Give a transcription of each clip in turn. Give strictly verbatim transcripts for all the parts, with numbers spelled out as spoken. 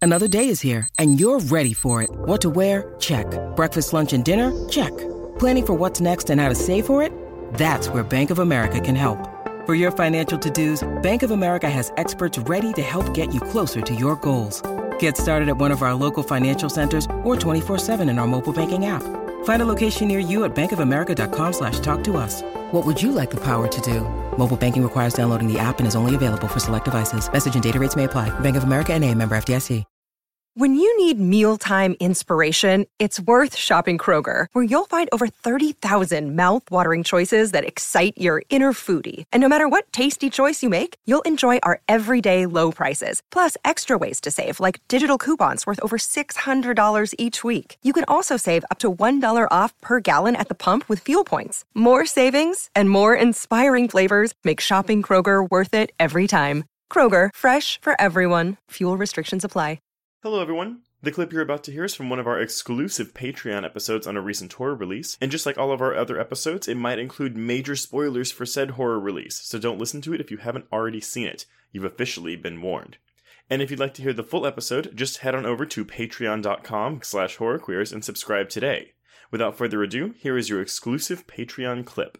Another day is here, and you're ready for it. What to wear? Check. Breakfast, lunch, and dinner? Check. Planning for what's next and how to save for it? That's where Bank of America can help. For your financial to-dos, Bank of America has experts ready to help get you closer to your goals. Get started at one of our local financial centers or twenty-four seven in our mobile banking app. Find a location near you at bankofamerica.com slash talk to us. What would you like the power to do? Mobile banking requires downloading the app and is only available for select devices. Message and data rates may apply. Bank of America N A, member F D I C. When you need mealtime inspiration, it's worth shopping Kroger, where you'll find over thirty thousand mouth-watering choices that excite your inner foodie. And no matter what tasty choice you make, you'll enjoy our everyday low prices, plus extra ways to save, like digital coupons worth over six hundred dollars each week. You can also save up to one dollar off per gallon at the pump with fuel points. More savings and more inspiring flavors make shopping Kroger worth it every time. Kroger, fresh for everyone. Fuel restrictions apply. Hello everyone. The clip you're about to hear is from one of our exclusive Patreon episodes on a recent horror release, and just like all of our other episodes, it might include major spoilers for said horror release, so don't listen to it if you haven't already seen it. You've officially been warned. And if you'd like to hear the full episode, just head on over to patreon.com slash horrorqueers and subscribe today. Without further ado, here is your exclusive Patreon clip.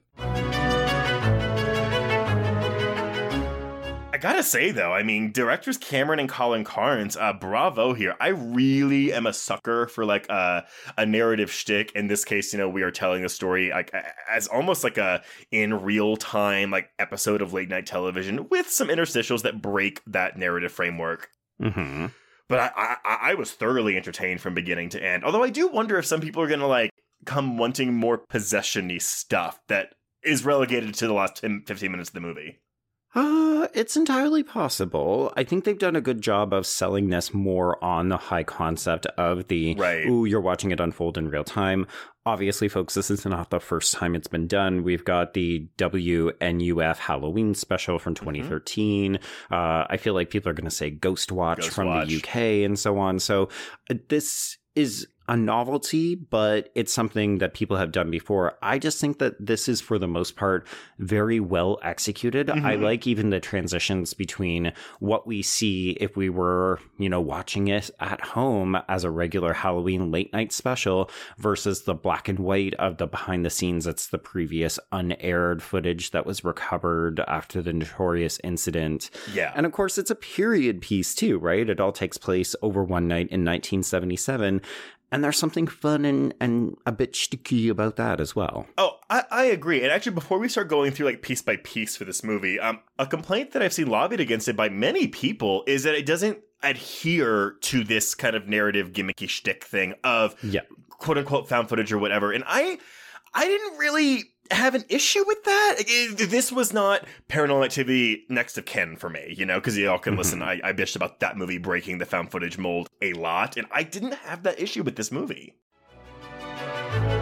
I gotta say, though, I mean, directors Cameron and Colin Carnes, uh, bravo here. I really am a sucker for, like, a, a narrative shtick. In this case, you know, we are telling a story like as almost like a in real time, like, episode of late night television with some interstitials that break that narrative framework. Mm-hmm. But I, I, I was thoroughly entertained from beginning to end. Although I do wonder if some people are gonna, like, come wanting more possession-y stuff that is relegated to the last ten, fifteen minutes of the movie. Uh, it's entirely possible. I think they've done a good job of selling this more on the high concept of the, right. Ooh, you're watching it unfold in real time. Obviously, folks, this is not the first time it's been done. We've got the W N U F Halloween special from twenty thirteen. Mm-hmm. Uh, I feel like people are going to say Ghost Watch Ghost from Watch. the U K and so on. So uh, this is a novelty, but it's something that people have done before. I just think that this is, for the most part, very well executed. Mm-hmm. I like even the transitions between what we see if we were, you know, watching it at home as a regular Halloween late night special versus the black and white of the behind the scenes. It's the previous unaired footage that was recovered after the notorious incident. Yeah. And of course, it's a period piece too, right? It all takes place over one night in nineteen seventy-seven. And there's something fun and, and a bit sticky about that as well. Oh, I, I agree. And actually, before we start going through like piece by piece for this movie, um, a complaint that I've seen lobbied against it by many people is that it doesn't adhere to this kind of narrative gimmicky shtick thing of yeah. quote unquote found footage or whatever. And I, I didn't really have an issue with that. It, this was not Paranormal Activity Next of Kin for me, you know, because y'all can mm-hmm. listen. I, I bitched about that movie breaking the found footage mold a lot, and I didn't have that issue with this movie.